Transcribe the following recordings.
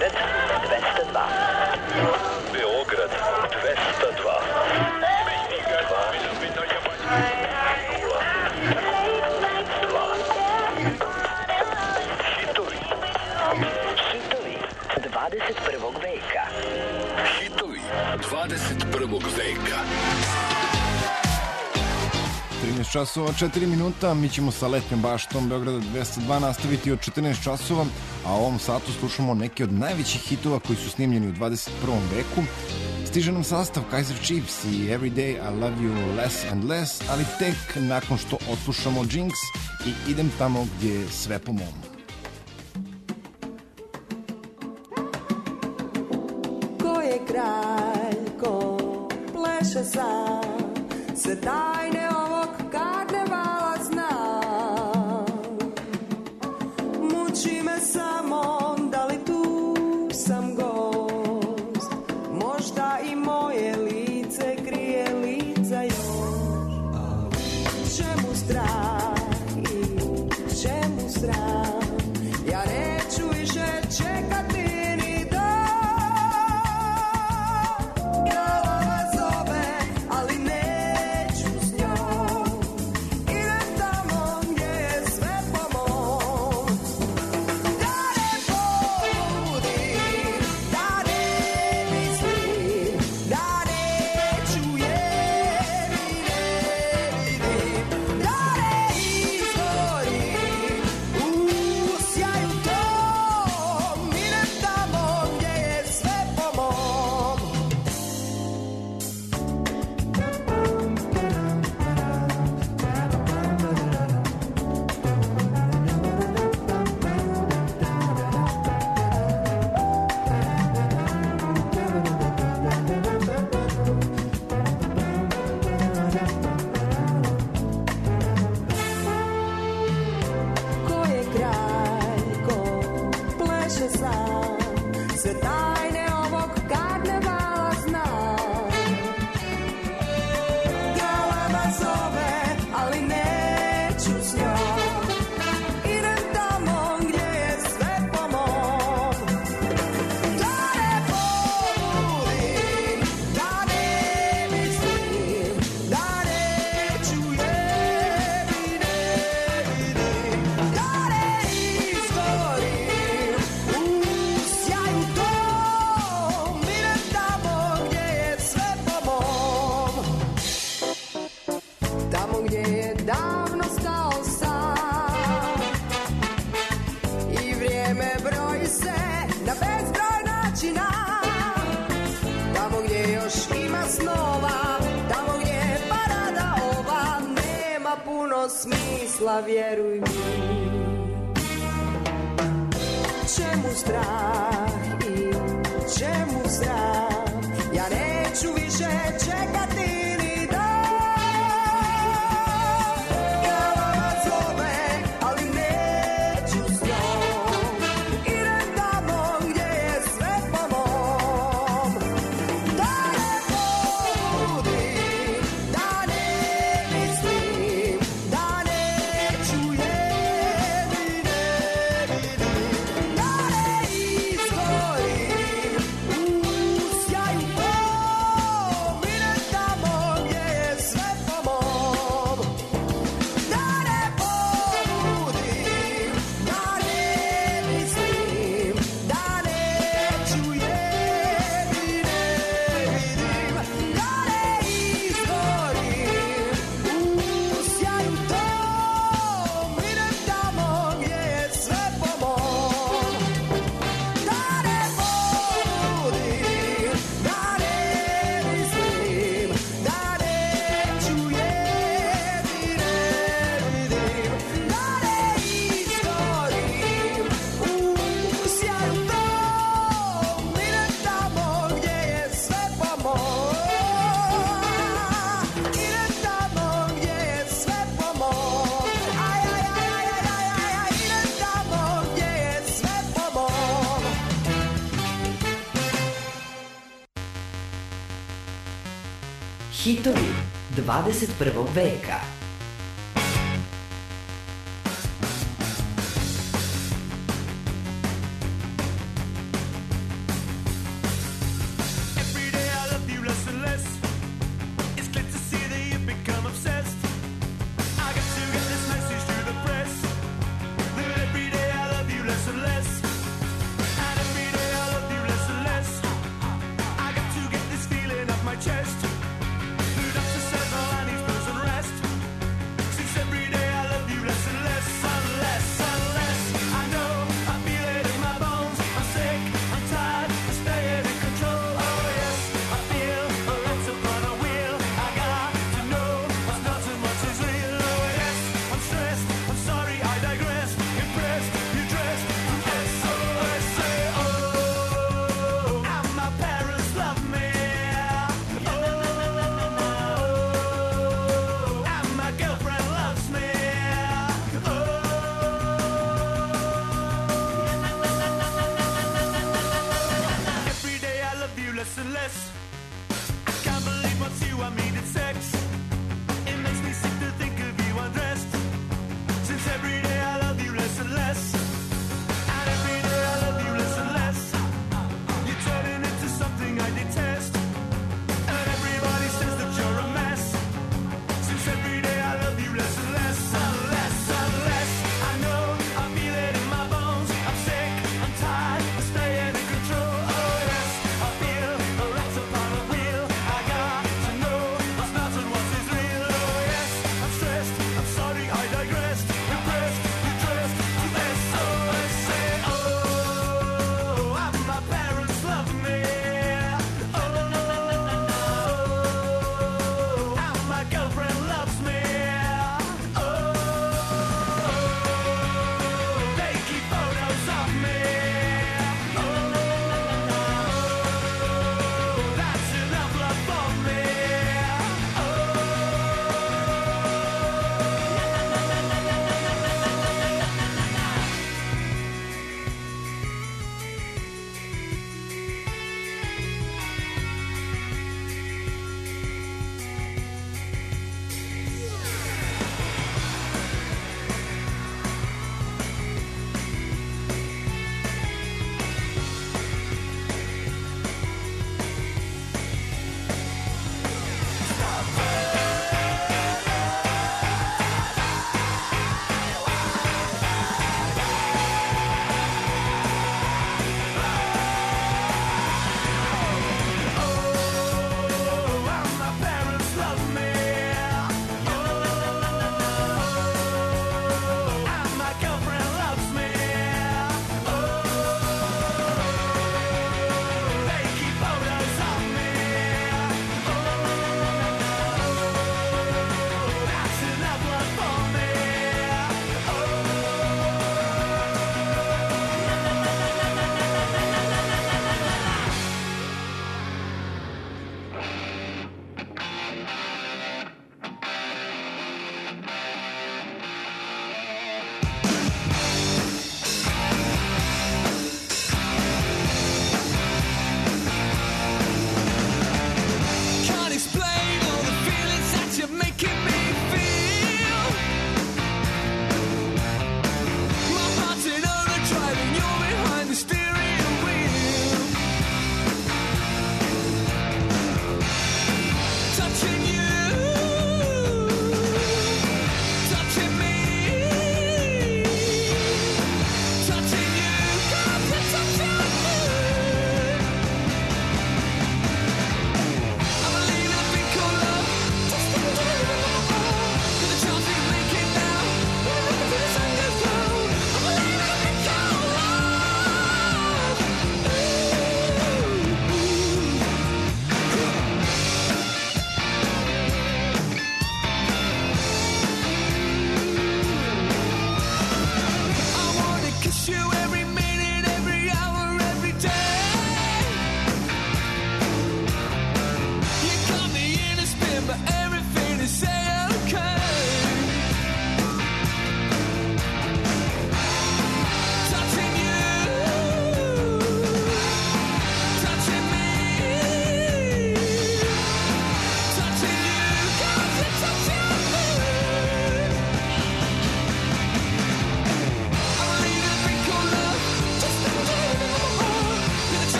Beograd 202. Beograd 202. Hitovi 21. veka. Hitovi 21. veka. 13 časova, 4 minuta, mi ćemo sa letnjom baštom Beograda 202 nastaviti od 14 časova, a u ovom satu slušamo neke od najvećih hitova koji su snimljeni u 21. veku. Stiže nam sastav Kaiser Chiefs i Every Day I Love You Less and Less, ali tek nakon što odslušamo Jinx i Idem tamo gdje je sve po mom. Ko je kralj, ko pleše sam, sve tajne ovog karnevala znam. Muči me samo da li tu sam gost, možda i moje lice krije lica još. Čemu strah i čemu sram, ja neću više čekati ni dan. Glava zove, ali neću s njom, idem tamo gdje je sve po mom. Da ne pobudim, da ne mislim, da neću jer i ne vidim, da ne izgorim u sjaju tom, idem tamo gdje je sve po mom. Ko je kralj, ko pleše sam, sve tajne ovog karnevala znam. Galama zove, ali neću s njom, idem tamo gdje je sve po mom. Da ne pobudim, da ne mislim, da neću jer i ne vidim, da ne izgorim u sjaju tom, idem tamo gdje je sve po mom. Tamo gdje je davno stao sam i vrijeme broji se na bezbroj načina. Tamo gdje još ima snova, tamo gdje je parada ova, nema puno smisla, vjeruj mi. Čemu strah i čemu sram, ja neću više čekati ni dan. Galama zove, ali neću s njom, idem tamo gdje je sve po mom. Da ne pobudim, da ne mislim, da neću jer i ne vidim, da ne izgorim u sjaju tom, idem tamo gdje je sve po mom. Da ne pobudim, da ne mislim, da neću jer i ne vidim, da ne izgorim u sjaju tom, idem tamo gdje je sve po mom. Da ne pobudim, da ne mislim, da neću jer i ne vidim, da ne izgorim u sjaju tom, idem tamo gdje je sve po mom. Idem tamo gdje je sve po mom. Aj, aj, aj, aj, aj, aj, aj, idem tamo gdje je sve po mom. Hitovi 21. veka.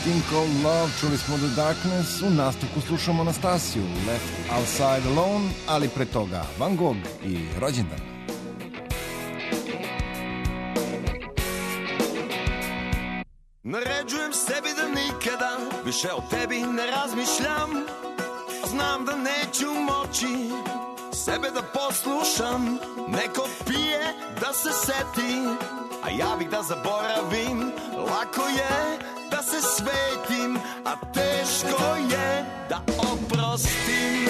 Thing Called Love, čuli smo The Darkness, u nastavku slušamo Anastasiju, Left Outside Alone, ali pre toga Van Gogh i Rođendan. Naređujem sebi da nikada više o tebi ne razmišljam. Znam da neću moći sebe da poslušam. Neko pije da se seti, a ja bih da zaboravim. Lako je da se svetim, a teško je da oprostim.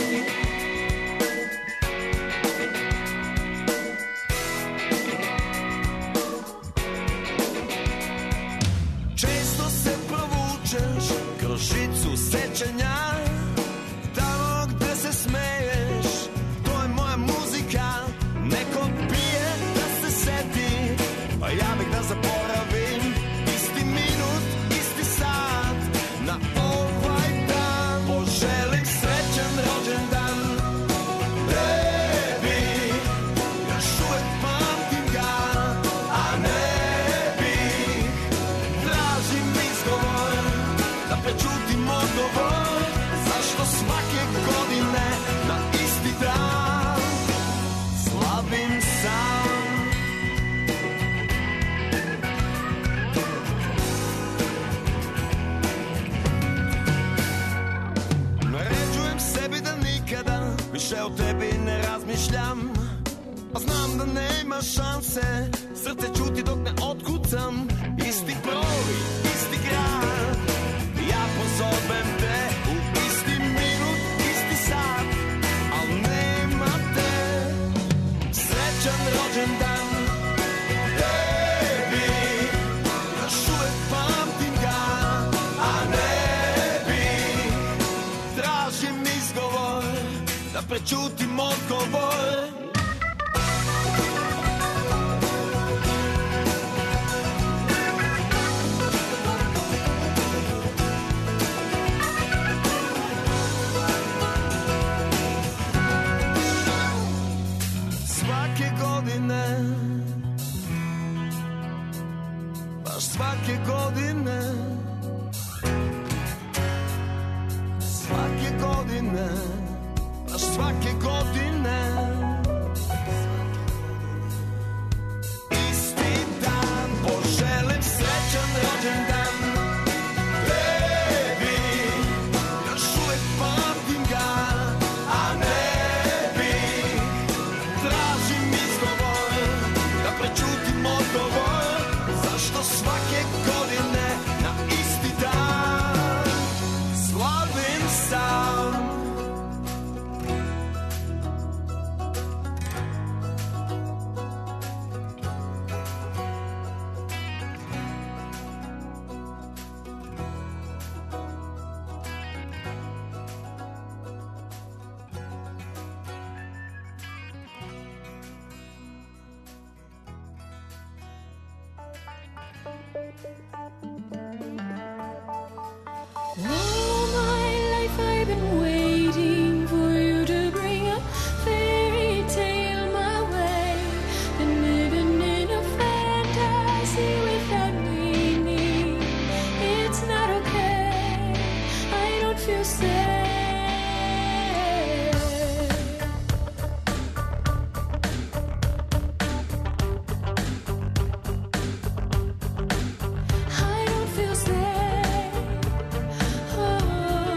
Često se provučeš kroz žicu sećanja, tamo gde se smeješ, to je moja muzika. Neko pije da se seti, a ja bih da zaboravim. Isti minut, isti sat, na ovaj dan poželim srećan rođendan tebi. Još uvek pamtim ga, a ne bih. Tražim izgovor da prećutim odgovor. Zašto svake godine na isti dan slavim sam? Naređujem sebi da nikada više o tebi ne razmišljam, a znam da nema šanse, srce čuti dok ne otkucam. Isti broj, isti grad, ja pozovem te u isti minut, isti sat, al nema te. Srećan rođendan tebi, još uvek pamtim ga, a ne bih. Tražim izgovor da prećutim odgovor. Svake godine, baš svake godine, svake godine, baš svake godine, isti dan poželim srećan rođendan tebi. Još uvek pamtim ga, a ne bih. Tražim izgovor da prećutim odgovor. Zašto svake godine na isti dan slavim sam? All my life I've been waiting for you to bring a fairy tale my way. Been living in a fantasy without meaning. It's not okay, I don't feel safe. I don't feel safe. Oh.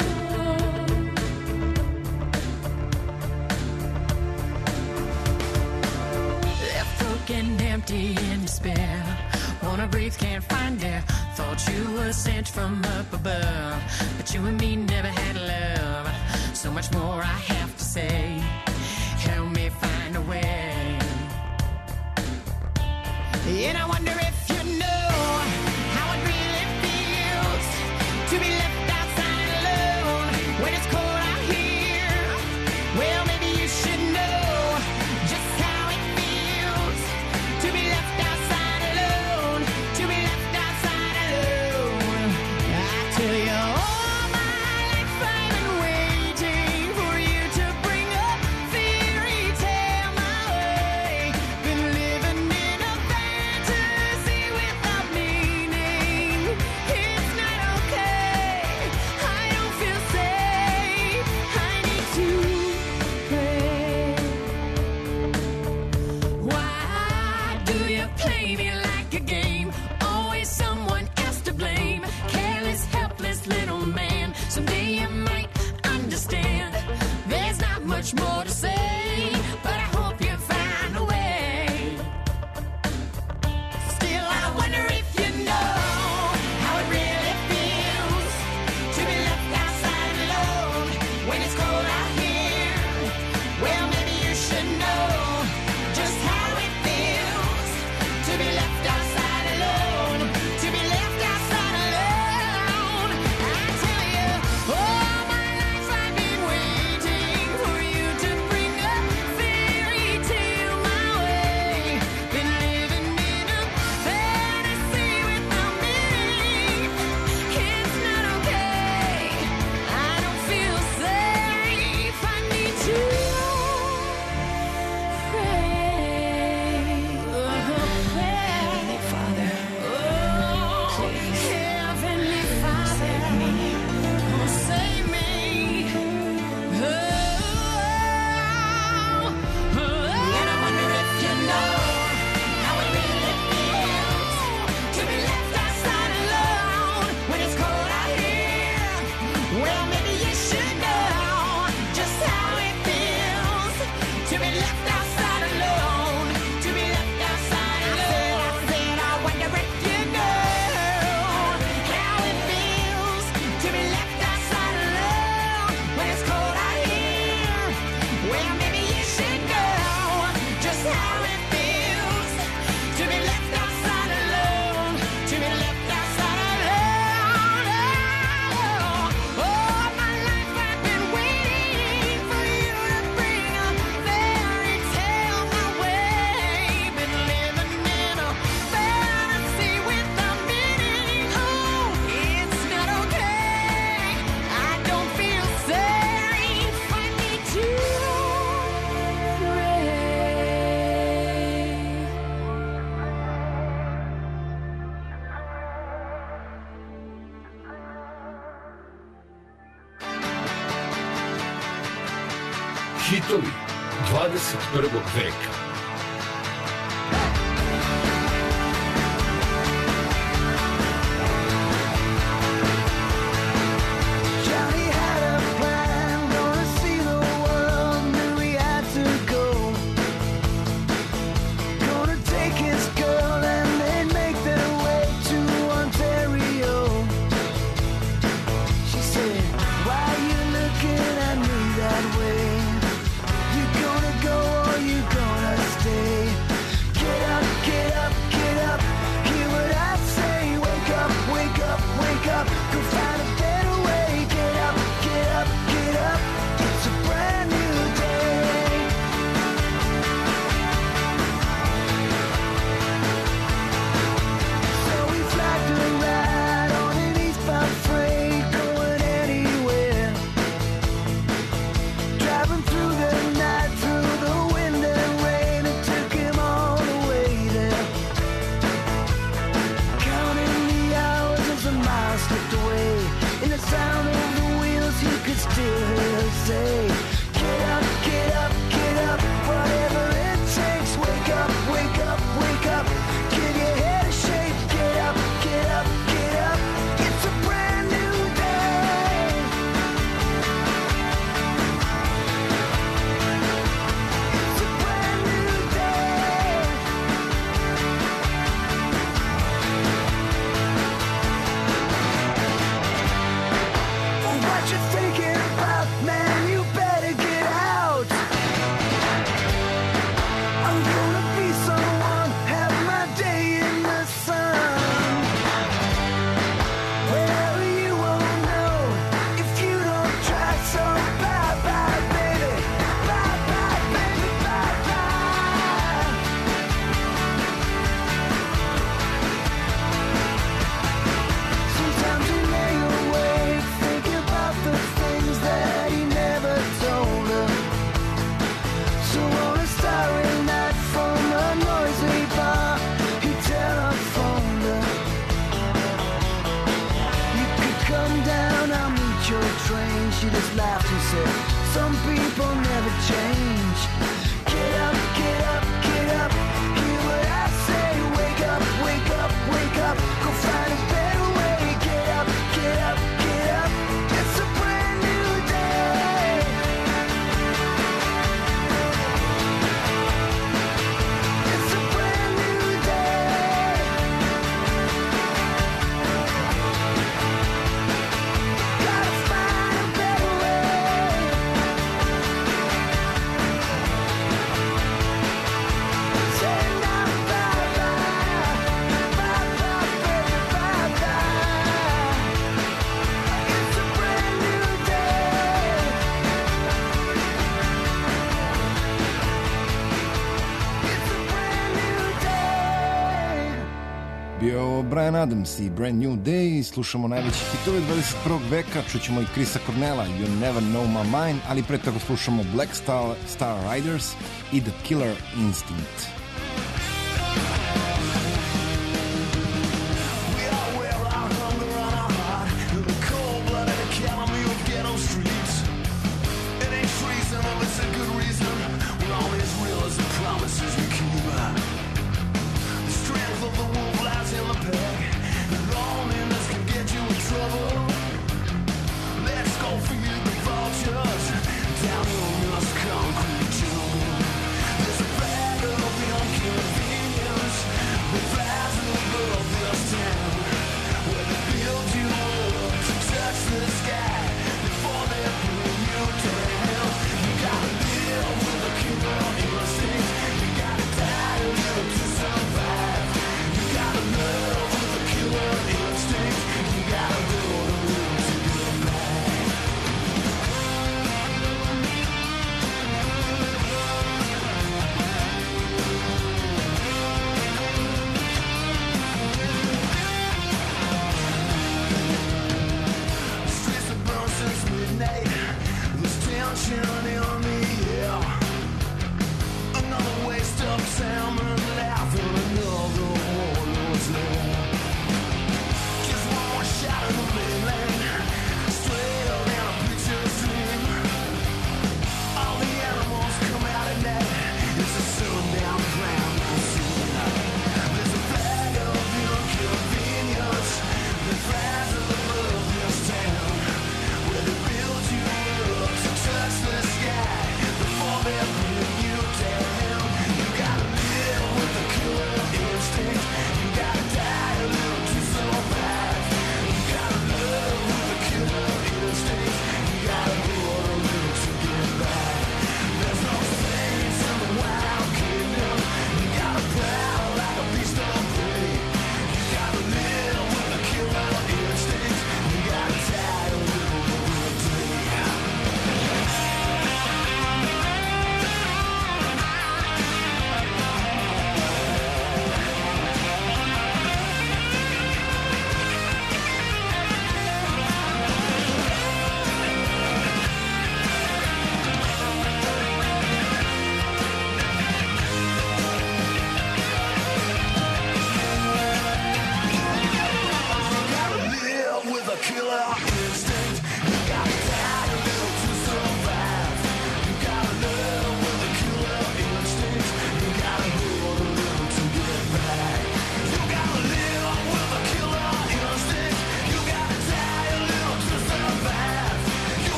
Left broken, empty, in despair. Wanna breathe, can't find air. Thought you were sent from up above, but you and me never had love. So much more I have to say. Help me find a way. And I wonder if you know how it really feels to be left outside alone when it's cold out here. Well, maybe you should know just how it feels to be left outside alone, to be left outside alone. I tell you, all my life I've been waiting for you to bring a fairy tale my way. Been living in a fantasy Hitovi 21. veka. Johnny had a plan, gonna see the world, knew he had to go. Gonna take his girl and they'd make their way to Ontario. She said, why are you looking at me that way? You gonna go or you gonna stay? Get up, get up, get up, hear what I say. Wake up, wake up, wake up, go find a better way. Get up, get up, get up, it's a brand new day. So we flagged a ride on an eastbound freight, going anywhere. Driving through the night, through the wind and rain, it took him all the way there. Counting the hours as the miles slipped away. In the sound of the wheels, he could still hear her say, get up, get up, get up, whatever it takes. Wake up, wake up, wake up, give your head a shake. Get up, get up, get up, it's a brand new day. It's a brand new day. What you thinking about, man? You better get out. I'm gonna be someone, have my day in the sun. Well, you won't know if you don't try. So bye bye, baby. Bye bye, baby. Bye bye. Sometimes he lay awake, thinking about the things that he never told her. So on a starry night from a noisy bar, he telephoned her. You could come down, I'll meet your train. She just laughed and said, some people never change. Get up, get up, get up, hear what I say. Wake up, wake up, wake up, go find a better way. Get up, get up, get up, it's a brand new day. It's a brand new day. Gotta find a better way. Say now bye bye, bye bye, baby, bye bye. It's a brand new day. It's a brand new day. Bio ovo Bryan Adams i Brand New Day. Slušamo najveći hitove 21. veka. Čućemo i Chrisa Cornella, You Never Know My Mind, ali pre toga slušamo Black Star Riders i The Killer Instinct. We all wear our hunger on our heart in the cold-blooded academy of ghetto streets. It ain't treason if it's a good reason. We're only as real as the promises we keep. The strength of the wolf lies in the pack, and loneliness can get you in trouble. Let's go feed the vultures down on this concrete jungle. There's a bag of the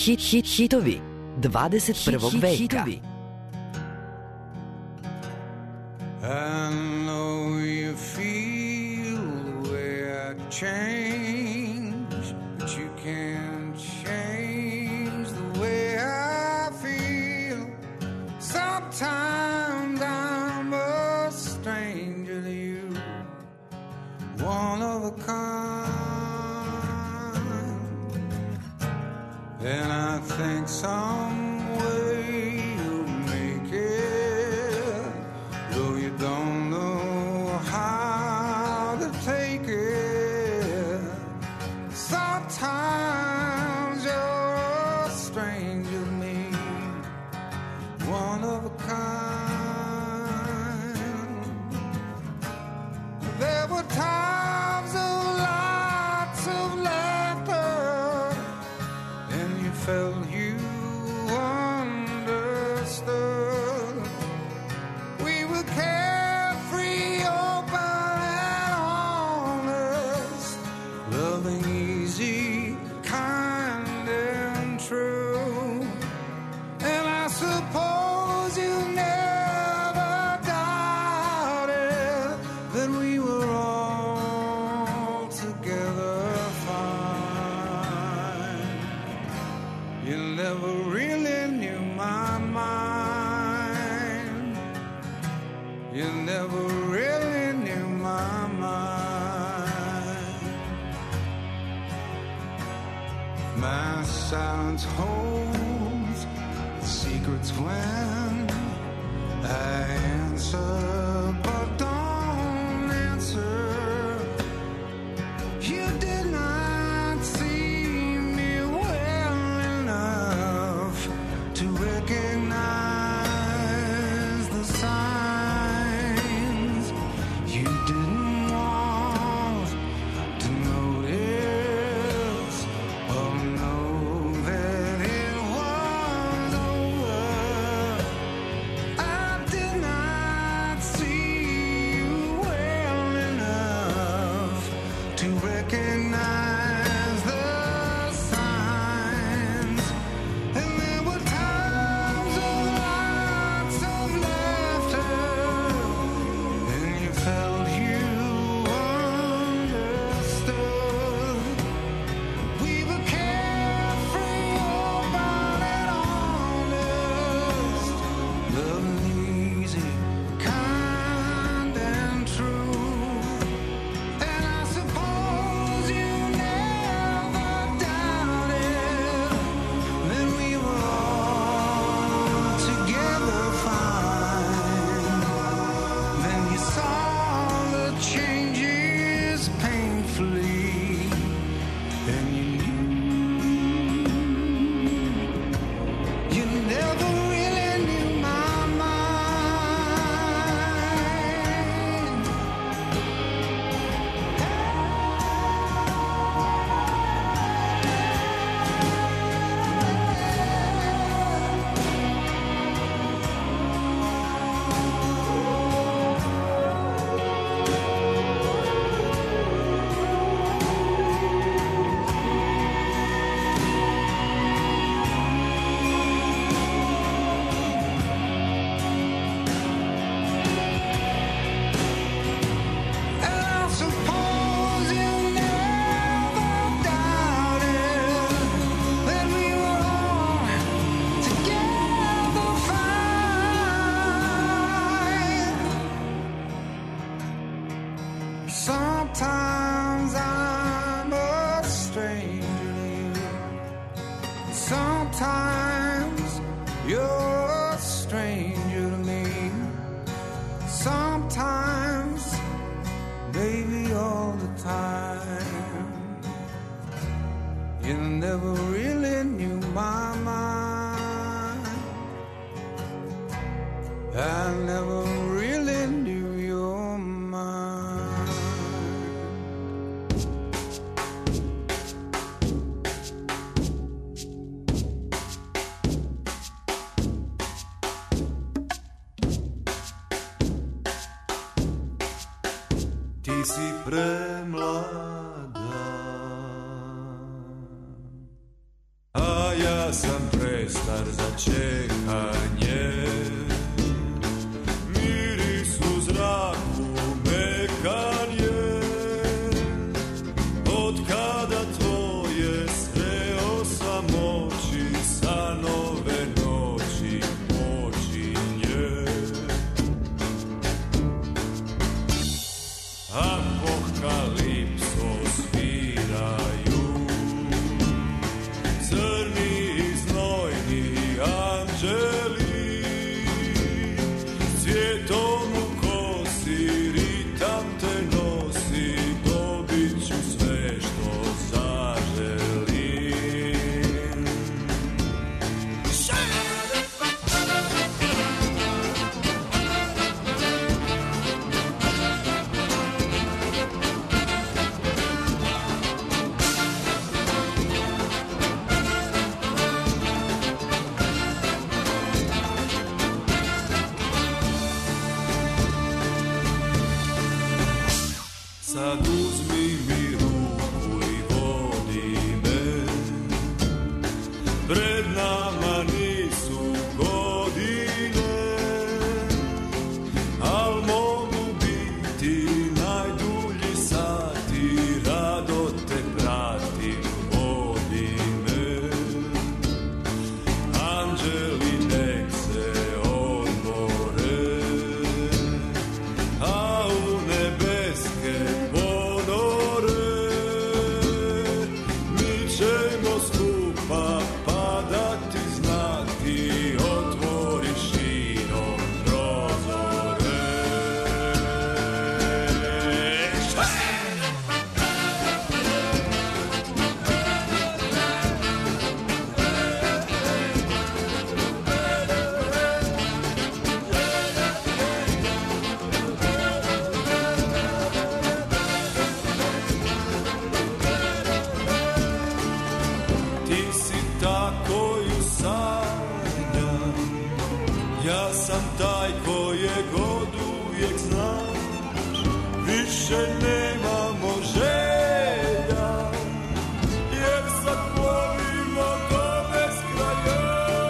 Hitovi 21. veka. I know you feel the way I change, but you can't change the way I feel. Sometimes I'm a stranger to you, one of a kind, and I think some way you'll make it, though you don't know how to take it. Sometimes you're a stranger to me, one of a kind. There were times of lots of laughter, and you felt you understood. We were carefree, open and honest, loving easy, kind and true. And I suppose you never doubted that we were all together fine. You never really knew my mind. You never really knew my mind. My silence holds secrets when I answer, but don't answer. You did not see me well enough to recognize the signs. You didn't want to notice or know that it was over. I did not see you well enough to recognize the signs. And there were times of lots of laughter, and you felt you understood. We were carefree, open and honest, loving easy, kind and true. And I suppose you never doubted that we were all together fine. Then you saw the changes painfully, and you knew you never really knew my mind. And I suppose you never doubted that we were all together fine. Sometimes I'm a stranger to you. Sometimes you're a stranger to me. Sometimes, baby, all the time. You never really knew my mind. I never really knew your mind. Ti si premlada, a ja ja sam prestar za čekanje. Miris u zraku mekan je, od kada tvoje sreo sam oči, sa nove noći počinje. Apokalipso sviraju crni i znojni anđeli, cvjetom u kosi ritam te nosi, dobit ću sve što zaželim. Sad uzmi mi ruku i vodi me, pred nama nisu godine, al mogu biti najdulji sati, rado te pratim, vodi me. Anđeli nek se odmore, a u nebeske ponore mi ćemo skupa padati, znati, otvori širom prozore. Ti si ta koju sanjam, ja sam taj kojeg oduvijek znam, više nemamo želja, jer sad volimo do beskraja.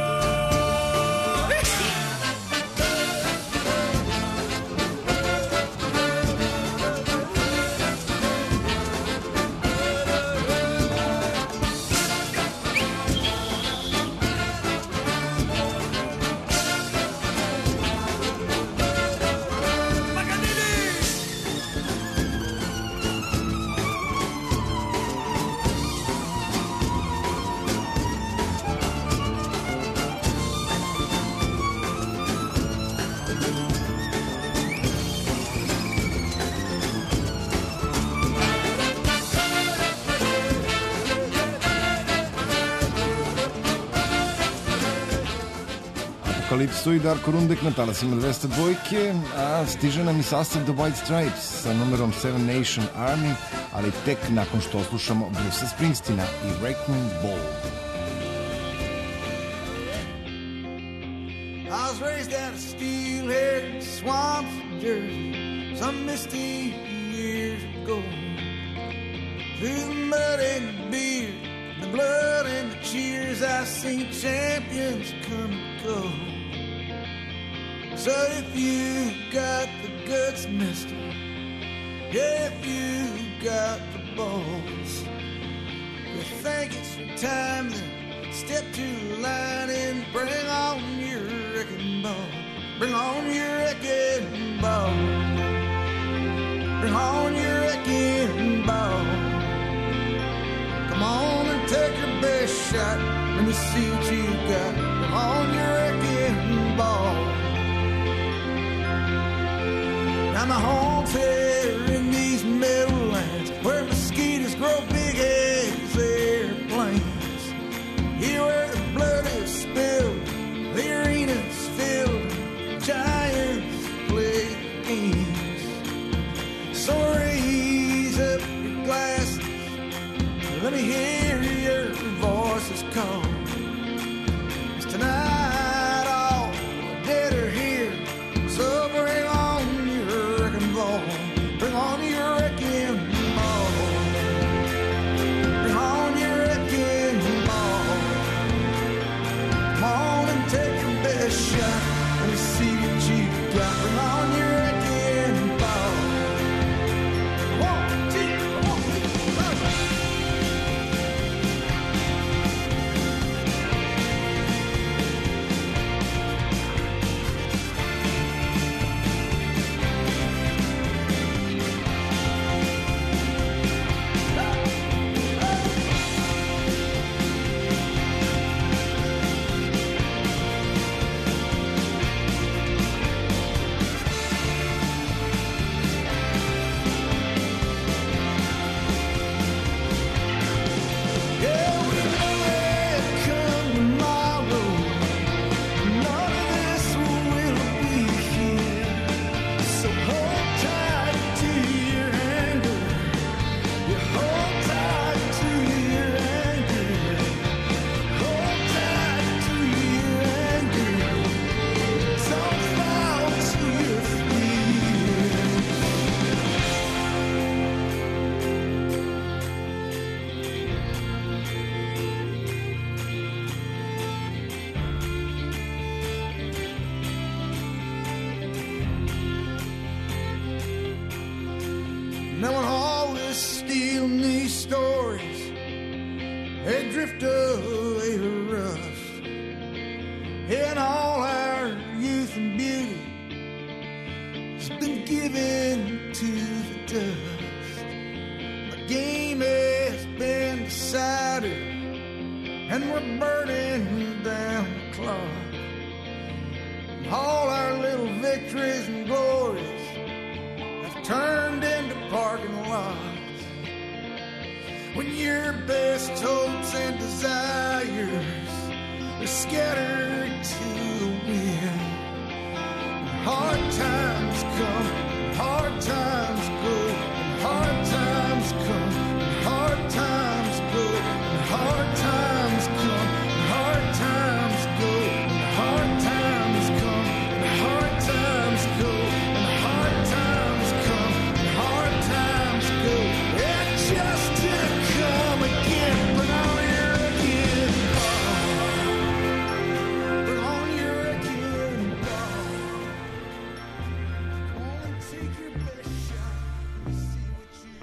Apokalipso i Darko Rundek na talasima 202, a stiže nam i sastav The White Stripes sa numerom Seven Nation Army, ali tek nakon što oslušamo Bruce'a Springsteena i Wrecking Ball. I was raised down a steel-haired swamp in Jersey some misty years ago. Through the mud and the beer, the blood and the cheers, I've seen champions come and go. So if you got the guts, mister, if you got the balls, you think it's your time, then step to the line and bring on your wrecking ball. Bring on your wrecking ball. Bring on your wrecking ball. Come on and take your best shot. Let me see what you got. Bring on your wrecking ball. Now my home's here in these meadowlands where mosquitoes grow big as airplanes. Here where the blood is spilled, the arena's filled, giants play games. So raise up your glasses, let me hear your voices call. drift away to rust. And all our youth and beauty has been given to the dust. The game has been decided, and we're burning down the clock. All our little victories and glories have turned into parking lots. When your best hopes and desires are scattered to the wind, hard times come, hard times go, hard times come, hard times go, hard times come, hard times go, hard times come, hard times go, hard times come, hard times go. It's just to come again, but on your again, but on your again, only take your best shot and see what you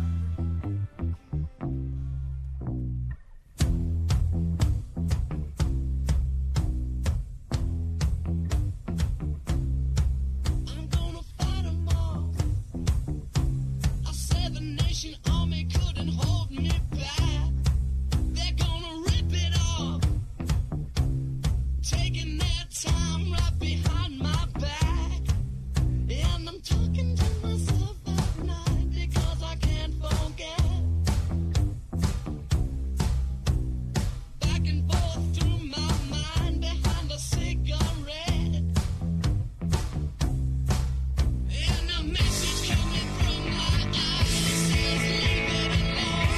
I'm gonna fight 'em all. A seven-nation army couldn't hold me back. They're gonna rip it off, taking their time right behind my back. And I'm talking to myself at night because I can't forget. Back and forth through my mind behind a cigarette. And a message coming from my eyes says, leave it alone.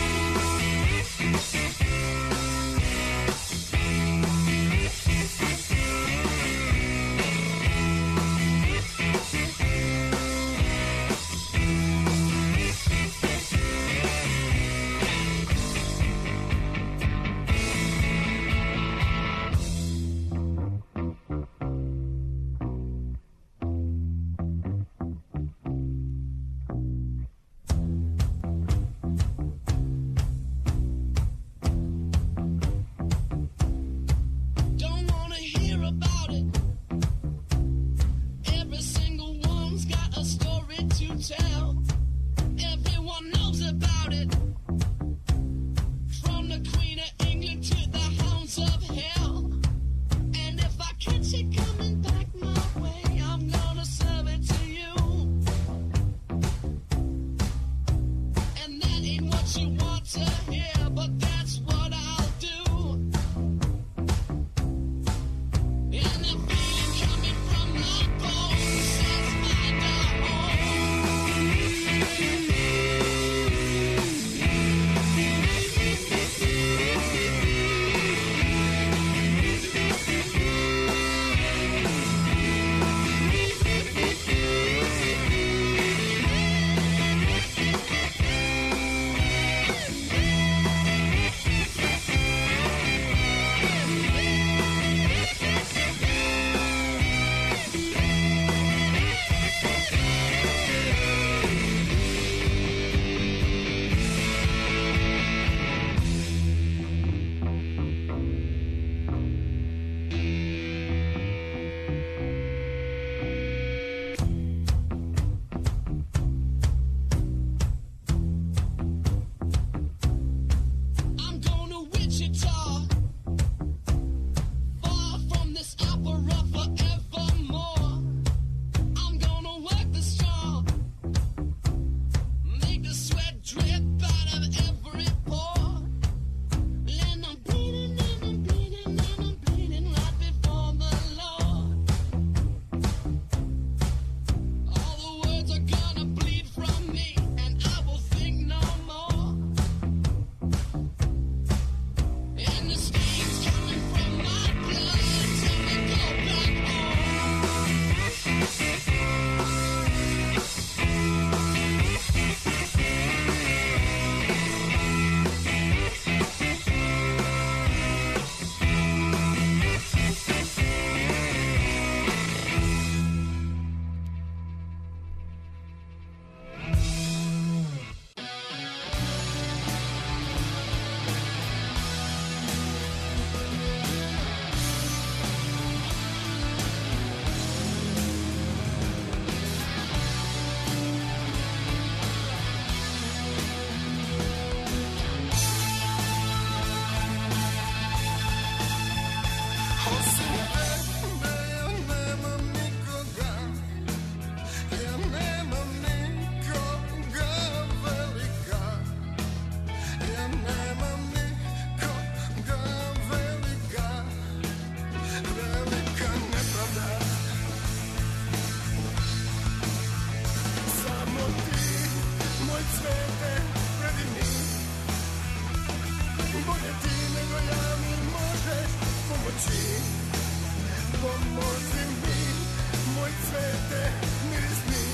pomozi mi, moj cvete, miris mi,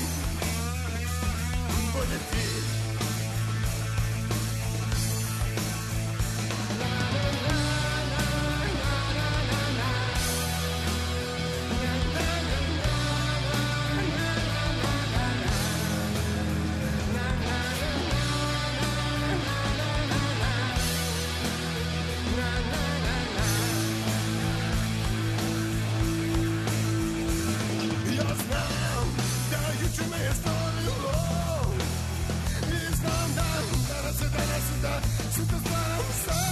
bolje ti. Ja znam da juče me je stvorilo i znam da sutra stvaram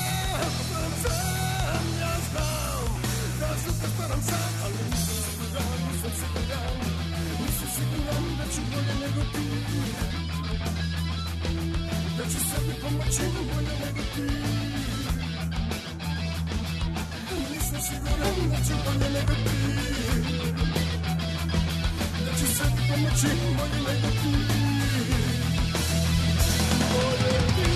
sam. Ja znam da sutra stvaram sam, ali nisam siguran da ću bolje nego ti, da ću sebi pomoći bolje nego ti. Nisam siguran da ću bolje nego ti, da ću sebi pomoći bolje nego ti. Bolje ti.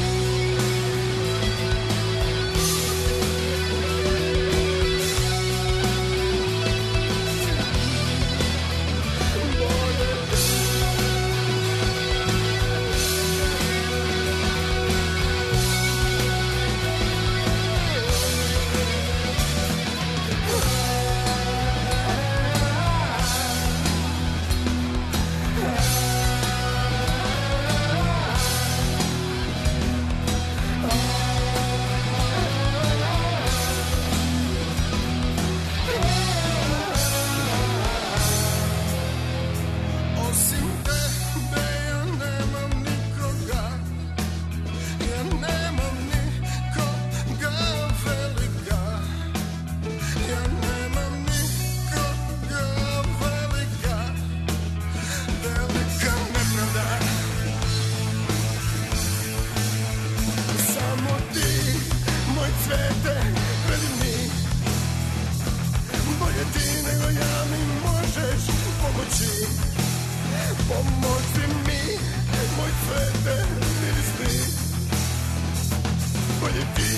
Osim tebe ja nemam nikoga, ja nemam nikoga velika, ja nemam nikoga velika nepravda. Samo ti, moj cvete, predivni, bolje ti nego ja mi možeš pomoći. Pomozi mi, moj cvete, miris mi, bolje ti.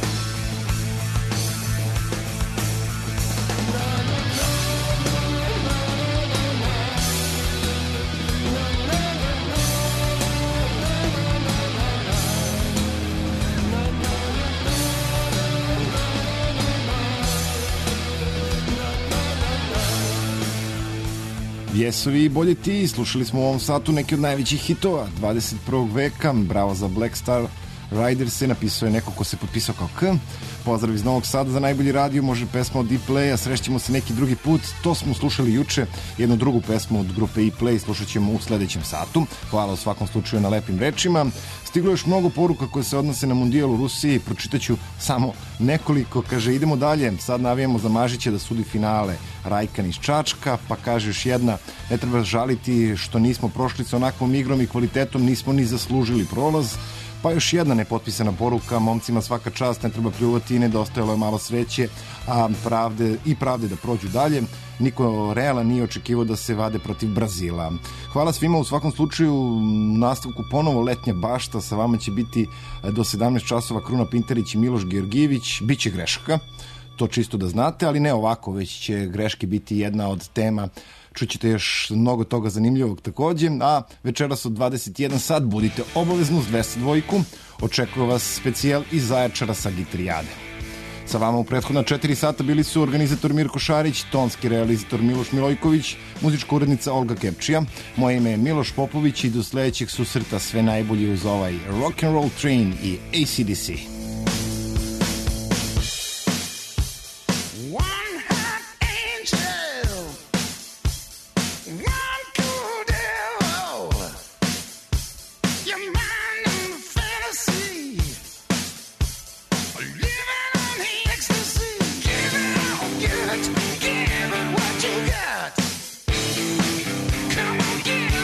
Vjesovi i bolje ti, slušali smo u ovom satu neki od najvećih hitova 21. veka, bravo za Black Star Riders, napisao je neko ko se potpisao kao K. Pozdrav iz Novog Sada za najbolji radio, može pesma od E-Playa, srećemo se neki drugi put, to smo slušali juče, jednu drugu pesmu od grupe E-Play, slušat ćemo u sledećem satu. Hvala u svakom slučaju na lepim rečima. Stiglo još mnogo poruka koje se odnose na Mundijal u Rusiji, pročitaću samo nekoliko. Kaže, idemo dalje, sad navijamo za Mažića da sudi finale, Rajkan iz Čačka, pa kaže još jedna, ne treba žaliti što nismo prošli sa onakvom igrom i kvalitetom, nismo ni zaslužili prolaz. Pa još jedna nepotpisana poruka, momcima svaka čast, ne treba pljuvati, nedostajalo je malo sreće, a pravde da prođu dalje. Niko realan nije očekivao da se vade protiv Brazila. Hvala svima, u svakom slučaju u nastavku ponovo letnja bašta, sa vama će biti do 17 časova Kruna Pintarić i Miloš Georgijević, bit će grešaka, to čisto da znate, ali ne ovako, već će greške biti jedna od tema. Čućete još mnogo toga zanimljivog takođe, a večeras od 21 sat budite obavezno uz 202, očekuje vas specijal iz Zaječara sa Gitrijade. Sa vama u prethodna 4 sata bili su organizator Mirko Šarić, tonski realizator Miloš Milojković, muzička urednica Olga Kepčija. Moje ime je Miloš Popović i do sledećeg susreta sve najbolje uz ovaj Rock'n'Roll Train i AC/DC.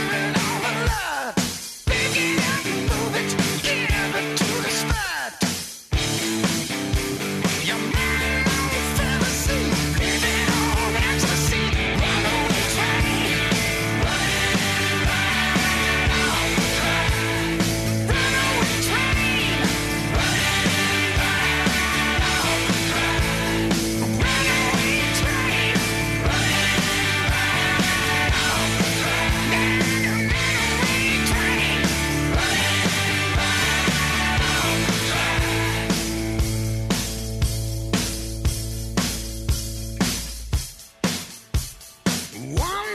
Give it to the spot. One